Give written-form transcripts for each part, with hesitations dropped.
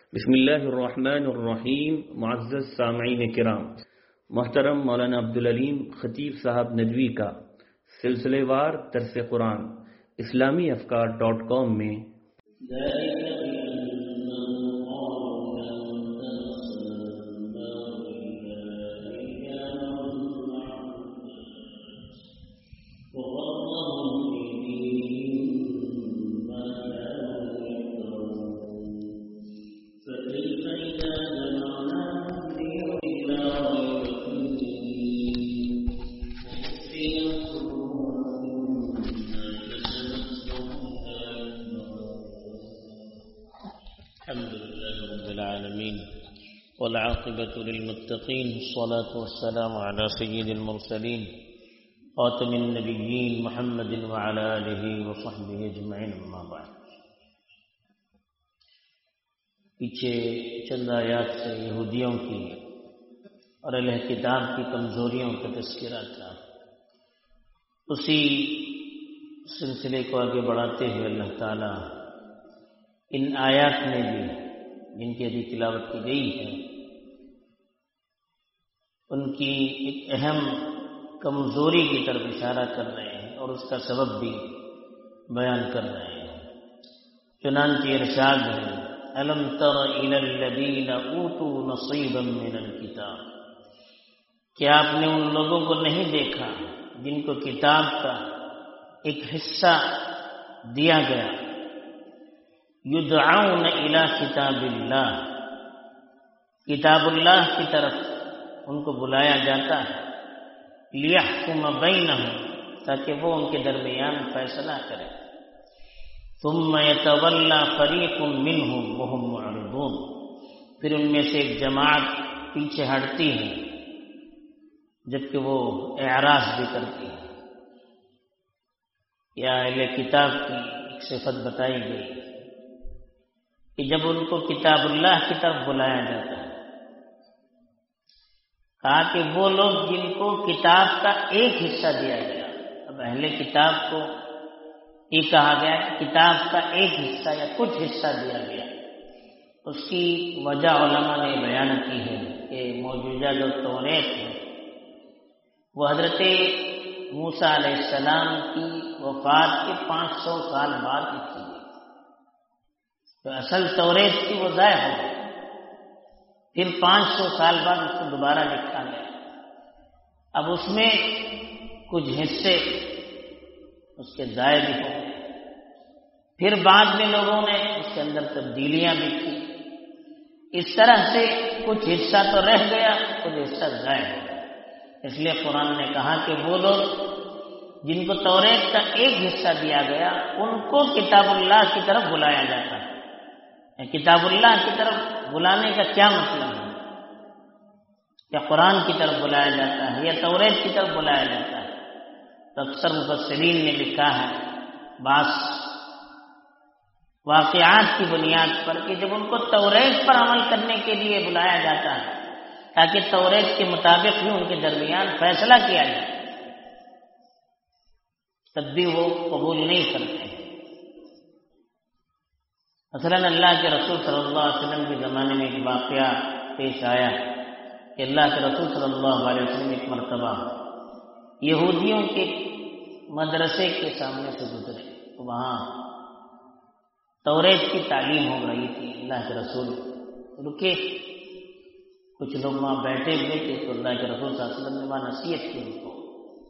بسم اللہ الرحمن الرحیم. معزز سامعین کرام، محترم مولانا عبدالعلیم خطیب صاحب ندوی کا سلسلے وار درس قرآن اسلامیافکار.com میں والعاقبة للمتقين والصلاة والسلام على سيد المرسلين خاتم النبيين محمد وعلى آله وصحبه أجمعين أما بعد. پیچھے چند آیات سے یہودیوں کی اور اہل کتاب کی کمزوریوں کا تذکرہ تھا. اسی سلسلے کو آگے بڑھاتے ہوئے اللہ تعالی ان آیات میں بھی جن کی ابھی تلاوت کی گئی ہے ان کی ایک اہم کمزوری کی طرف اشارہ کر رہے ہیں اور اس کا سبب بھی بیان کر رہے ہیں. چنانچہ ارشاد ہے: الم تر الی الذین اوتوا نصیبا من الکتاب، کیا آپ نے ان لوگوں کو نہیں دیکھا جن کو کتاب کا ایک حصہ دیا گیا؟ یدعون الی کتاب اللہ، کتاب اللہ کی طرف ان کو بلایا جاتا ہے. لیحکم بینہم، تاکہ وہ ان کے درمیان فیصلہ کرے. ثم یتولی فریق منہم وہم معرضون، پھر ان میں سے ایک جماعت پیچھے ہٹتی ہے جبکہ وہ اعراض بھی کرتی ہے. یا اہل کتاب کی ایک صفت بتائی گئی کہ جب ان کو کتاب اللہ کی طرف بلایا جاتا ہے، کہا کہ وہ لوگ جن کو کتاب کا ایک حصہ دیا گیا. اب اہل کتاب کو یہ کہا گیا کہ کتاب کا ایک حصہ یا کچھ حصہ دیا گیا. اس کی وجہ علماء نے بیان کی ہے کہ موجودہ جو توریت ہے وہ حضرت موسیٰ علیہ السلام کی وفات کے 500 سال بعد لکھی گئی. تو اصل توریت کی وہ ضائع ہو گئی، پھر 500 سال بعد اس کو دوبارہ لکھا گیا. اب اس میں کچھ حصے اس کے ضائع بھی ہو گئے، پھر بعد میں لوگوں نے اس کے اندر تبدیلیاں بھی کی. اس طرح سے کچھ حصہ تو رہ گیا، کچھ حصہ ضائع ہو گیا. اس لیے قرآن نے کہا کہ وہ لوگ جن کو توریت کا ایک حصہ دیا گیا ان کو کتاب اللہ کی طرف بلایا جاتا ہے. کتاب اللہ کی طرف بلانے کا کیا مطلب ہے؟ یا قرآن کی طرف بلایا جاتا ہے یا توریت کی طرف بلایا جاتا ہے؟ تو اکثر مفسرین نے لکھا ہے بعض واقعات کی بنیاد پر کہ جب ان کو توریت پر عمل کرنے کے لیے بلایا جاتا ہے تاکہ توریت کے مطابق ہی ان کے درمیان فیصلہ کیا جائے، تب بھی وہ قبول نہیں کرتے ہیں. مثلاً اللہ کے رسول صلی اللہ علیہ وسلم کے زمانے میں ایک واقعہ پیش آیا کہ اللہ کے رسول صلی اللہ علیہ وسلم ایک مرتبہ یہودیوں کے مدرسے کے سامنے سے گزرے. وہاں توریت کی تعلیم ہو رہی تھی. اللہ کے رسول رکے، کچھ لوگ وہاں بیٹھے ہوئے تھے تو اللہ کے رسول صلی اللہ علیہ وسلم نے وہاں نصیحت کی ان کو.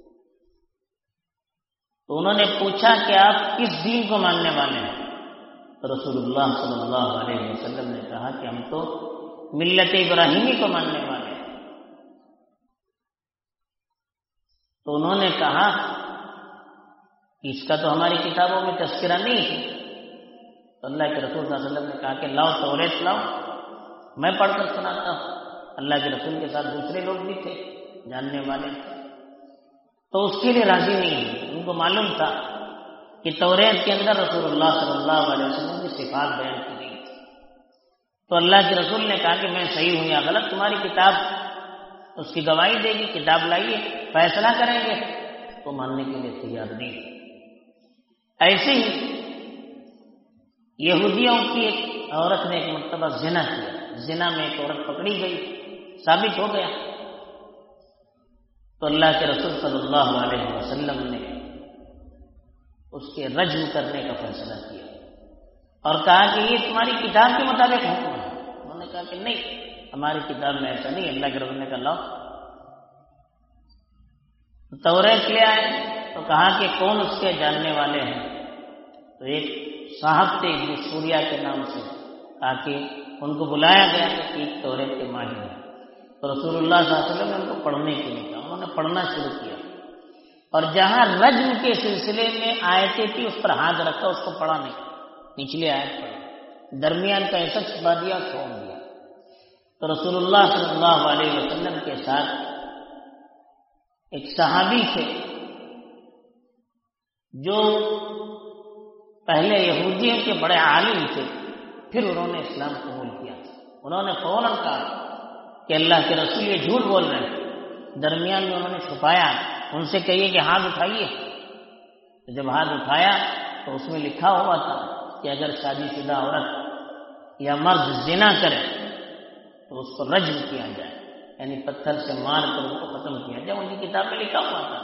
تو انہوں نے پوچھا کہ آپ کس دین کو ماننے والے ہیں؟ تو رسول اللہ صلی اللہ علیہ وسلم نے کہا کہ ہم تو ملت ابراہیمی کو ماننے والے ہیں. تو انہوں نے کہا کہ اس کا تو ہماری کتابوں میں تذکرہ نہیں ہے. تو اللہ کے رسول صلی اللہ علیہ وسلم نے کہا کہ لاؤ توریت لاؤ، میں پڑھ کر سناتا ہوں. اللہ کے رسول کے ساتھ دوسرے لوگ بھی تھے، جاننے والے تھے، تو اس کے لیے راضی نہیں ہے. ان کو معلوم تھا کہ توریت کے اندر رسول اللہ صلی اللہ علیہ وسلم کی صفات بیان کی گئی تھی. تو اللہ کے رسول نے کہا کہ میں صحیح ہوں یا غلط تمہاری کتاب اس کی گواہی دے گی، کتاب لائیے فیصلہ کریں گے. تو ماننے کے لیے تیار نہیں. ایسے ہی یہودیوں کی ایک عورت نے ایک مرتبہ زنا کیا، زنا میں ایک عورت پکڑی گئی، ثابت ہو گیا، تو اللہ کے رسول صلی اللہ علیہ وسلم نے اس کے رجم کرنے کا فیصلہ کیا اور کہا کہ یہ تمہاری کتاب کے مطابق حکم ہے۔ انہوں نے کہا کہ نہیں، ہماری کتاب میں ایسا نہیں، اللہ کے رسول نے کہا لاؤ۔ توریت لے آئے تو کہا کہ کون اس کے جاننے والے ہیں، تو ایک صاحب تھے ابن سوریا کے نام سے، کہا کہ ان کو بلایا گیا کہ ایک توریت کے ماہر ہیں، تو رسول اللہ صلی اللہ علیہ وسلم نے ان کو پڑھنے کے لیے کہا، انہوں نے پڑھنا شروع کیا اور جہاں رجم کے سلسلے میں آیتیں تھی اس پر ہاتھ رکھا، اس کو پڑھا نہیں، نچلی آیت پڑھی، درمیان کا ایسا چھپا دیا، چھوڑ دیا۔ تو رسول اللہ صلی اللہ علیہ وسلم کے ساتھ ایک صحابی تھے جو پہلے یہودیوں کے بڑے عالم تھے، پھر انہوں نے اسلام قبول کیا، انہوں نے فوراً کہا کہ اللہ کے رسول یہ جھوٹ بول رہے ہیں، درمیان میں انہوں نے چھپایا، ان سے کہیے کہ ہاتھ اٹھائیے، تو جب ہاتھ اٹھایا تو اس میں لکھا ہوا تھا کہ اگر شادی شدہ عورت یا مرد زنا کرے تو اس کو رجم کیا جائے، یعنی پتھر سے مار کر اس کو ختم کیا جائے، ان کی کتاب میں لکھا ہوا تھا،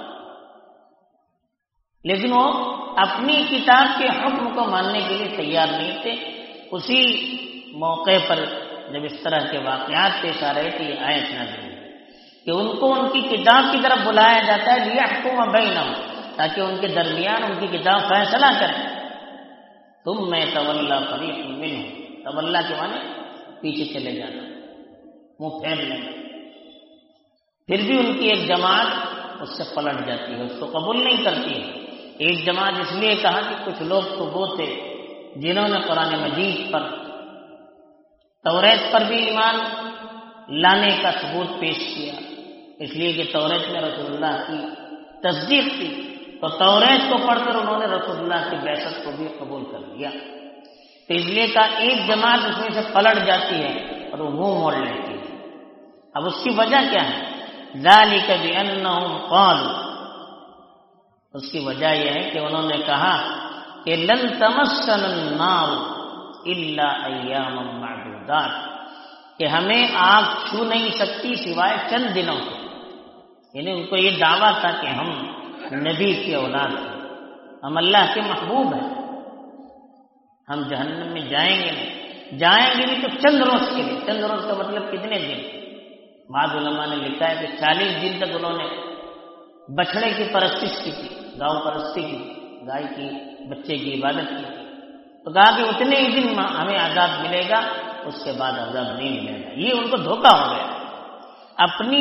لیکن وہ اپنی کتاب کے حکم کو ماننے کے لیے تیار نہیں تھے۔ اسی موقع پر جب اس طرح کے واقعات پیش آ رہے تھے، یہ آیت نازل ہوئی کہ ان کو ان کی کتاب کی طرف بلایا جاتا ہے لیحکم بینہم، تاکہ ان کے درمیان ان کی کتاب فیصلہ کرے۔ ثم یتولی فریق منہم، تولا کے معنی پیچھے چلے جانا، منہ پھیر لینا، پھر بھی ان کی ایک جماعت اس سے پلٹ جاتی ہے، اس کو قبول نہیں کرتی ہے۔ ایک جماعت اس لیے کہا کہ کچھ لوگ تو وہ تھے جنہوں نے قرآن مجید پر، توریت پر بھی ایمان لانے کا ثبوت پیش کیا، اس لیے کہ توریت میں رسول اللہ کی تصدیق تھی، تو توریت کو پڑھ کر انہوں نے رسول اللہ کی بعثت کو بھی قبول کر لیا، تو اس لیے کا ایک جماعت اس میں سے پلٹ جاتی ہے اور وہ منہ موڑ لیتی ہے۔ اب اس کی وجہ کیا ہے؟ ذالک بانہم قالوا، اس کی وجہ یہ ہے کہ انہوں نے کہا کہ لن تمسنا النار الا ایاما معدودات، کہ ہمیں آگ چھو نہیں سکتی سوائے چند دنوں سے، یعنی ان کو یہ دعویٰ تھا کہ ہم نبی کی اولاد ہیں، ہم اللہ کے محبوب ہیں، ہم جہنم میں جائیں گے نہیں، جائیں گے بھی تو چند روز کے لیے۔ چند روز کا مطلب کتنے دن؟ بعض علماء نے لکھا ہے کہ 40 دن تک انہوں نے بچڑے کی پرستش کی تھی، گاؤں پرستی کی، گائے کی بچے کی عبادت کی، تو کہا کہ اتنے ہی دن ہمیں عذاب ملے گا، اس کے بعد عذاب نہیں ملے گا۔ یہ ان کو دھوکہ ہو گیا، اپنی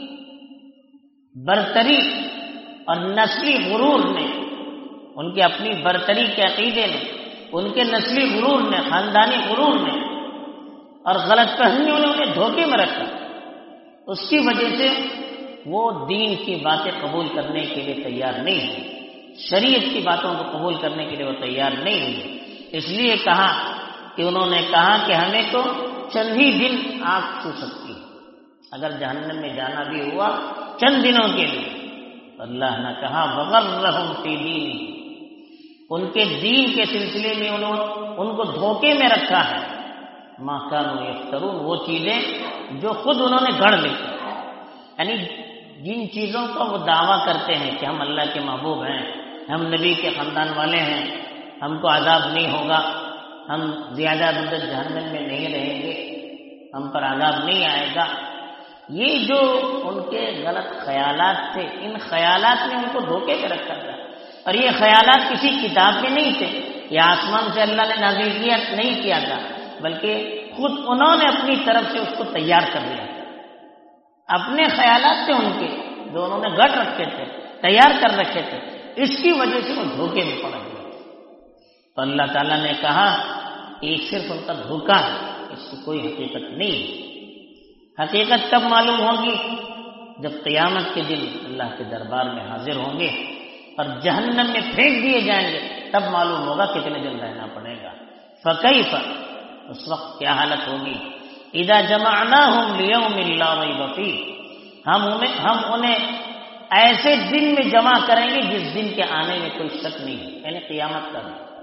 برتری اور نسلی غرور نے، ان کے اپنی برتری کے عقیدے نے، ان کے نسلی غرور نے، خاندانی غرور نے اور غلط فہمیوں نے انہیں دھوکے میں رکھا، اس کی وجہ سے وہ دین کی باتیں قبول کرنے کے لیے تیار نہیں ہوئی، شریعت کی باتوں کو قبول کرنے کے لیے وہ تیار نہیں ہوئی۔ اس لیے کہا کہ انہوں نے کہا کہ ہمیں تو چند ہی دن آگ چھو سکتی ہے، اگر جہنم میں جانا بھی ہوا چند دنوں کے لیے۔ اللہ نے کہا وغرہم فی دینہم، ان کے دین کے سلسلے میں ان کو دھوکے میں رکھا ہے، ما کانوا یفترون، وہ چیزیں جو خود انہوں نے گھڑ لی، یعنی جن چیزوں کا وہ دعویٰ کرتے ہیں کہ ہم اللہ کے محبوب ہیں، ہم نبی کے خاندان والے ہیں، ہم کو عذاب نہیں ہوگا، ہم زیادہ مدت جہنم میں نہیں رہیں گے، ہم پر عذاب نہیں آئے گا، یہ جو ان کے غلط خیالات تھے، ان خیالات نے ان کو دھوکے میں رکھا تھا، اور یہ خیالات کسی کتاب میں نہیں تھے، یہ آسمان سے اللہ نے نازل نہیں کیا تھا، بلکہ خود انہوں نے اپنی طرف سے اس کو تیار کر لیا تھا، اپنے خیالات تھے ان کے جو انہوں نے گھڑ رکھے تھے، تیار کر رکھے تھے، اس کی وجہ سے وہ دھوکے میں پڑ گئے۔ تو اللہ تعالیٰ نے کہا یہ صرف ان کا دھوکہ ہے، اس کی کوئی حقیقت نہیں ہے۔ حقیقت کب معلوم ہوگی؟ جب قیامت کے دن اللہ کے دربار میں حاضر ہوں گے اور جہنم میں پھینک دیے جائیں گے، تب معلوم ہوگا کتنے دن رہنا پڑے گا۔ فکیف، اس وقت کیا حالت ہوگی؟ اذا جمعناہم لیوم لا ریب فیہ، ہم انہیں ایسے دن میں جمع کریں گے جس دن کے آنے میں کوئی شک نہیں ہے، یعنی قیامت کا دن،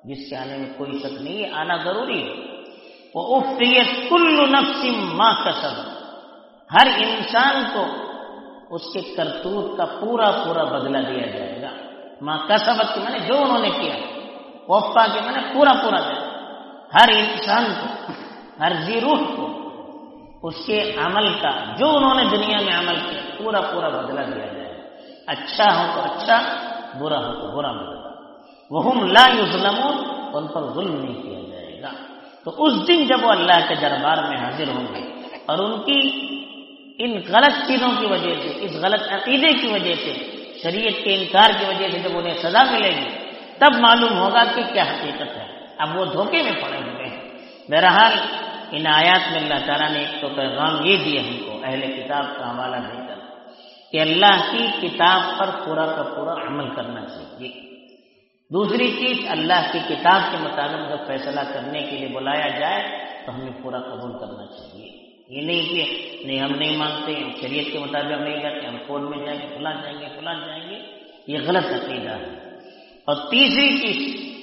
جس کے آنے میں کوئی شک نہیں ہے، آنا ضروری ہے۔ وَأُوفِّيَتْ كُلُّ نَفْسٍ مَا كَسَبَتْ، ہر انسان کو اس کے کرتوت کا پورا پورا بدلہ دیا جائے گا۔ ما کسبت کے معنی جو انہوں نے کیا، وفا کے معنی پورا پورا دے، ہر انسان کو، ہر ذی روح کو اس کے عمل کا جو انہوں نے دنیا میں عمل کیا پورا پورا بدلہ دیا جائے گا، اچھا ہو تو اچھا، برا ہو تو برا بدلہ۔ وَهُمْ لَا يُظْلَمُونَ، ان پر ظلم نہیں کیا جائے گا۔ تو اس دن جب وہ اللہ کے دربار میں حاضر ہوں گے اور ان کی ان غلط چیزوں کی وجہ سے، اس غلط عقیدے کی وجہ سے، شریعت کے انکار کی وجہ سے جب انہیں سزا ملے گی، تب معلوم ہوگا کہ کیا حقیقت ہے۔ اب وہ دھوکے میں پڑے ہوئے ہیں۔ بہرحال ان آیات میں اللہ تعالیٰ نے ایک تو پیغام یہ دیا ہم کو اہل کتاب کا حوالہ دے کر کہ اللہ کی کتاب پر پورا کا پورا عمل کرنا چاہیے۔ دوسری چیز، اللہ کی کتاب کے مطابق جب فیصلہ کرنے کے لیے بلایا جائے تو ہمیں پورا قبول کرنا چاہیے۔ یہ نہیں کہ نہیں ہم نہیں مانتے، ہم شریعت کے مطابق ہم نہیں جاتے، ہم کورٹ میں جائیں گے، فلاں جائیں گے، فلاں جائیں گے، یہ غلط عقیدہ ہے۔ اور تیسری چیز،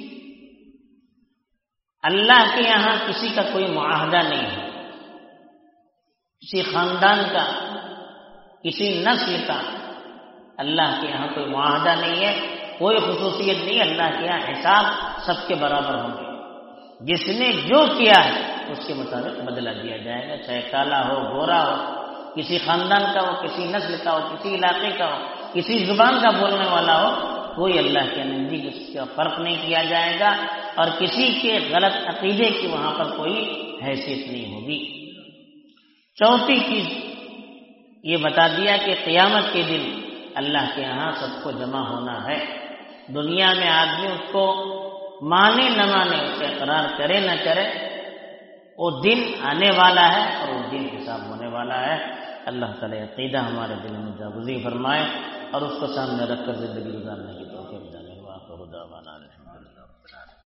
اللہ کے یہاں کسی کا کوئی معاہدہ نہیں ہے، کسی خاندان کا، کسی نسل کا اللہ کے یہاں کوئی معاہدہ نہیں ہے، کوئی خصوصیت نہیں۔ اللہ کے یہاں حساب سب کے برابر ہوں گے، جس نے جو کیا ہے اس کے مطابق بدلہ دیا جائے گا، چاہے کالا ہو، گورا ہو، کسی خاندان کا ہو، کسی نسل کا ہو، کسی علاقے کا ہو، کسی زبان کا بولنے والا ہو، کوئی اللہ کے نزدیک اس کا فرق نہیں کیا جائے گا، اور کسی کے غلط عقیدے کی وہاں پر کوئی حیثیت نہیں ہوگی۔ چوتھی چیز یہ بتا دیا کہ قیامت کے دن اللہ کے ہاں سب کو جمع ہونا ہے۔ دنیا میں آدمی اس کو مانے نہ مانے، اس کا اقرار کرے نہ کرے، وہ دن آنے والا ہے اور وہ دن حساب ہونے والا ہے۔ اللہ تعالی عقیدہ ہمارے دل میں جاگزی فرمائے اور اس کو سامنے رکھ کر زندگی گزارنے کی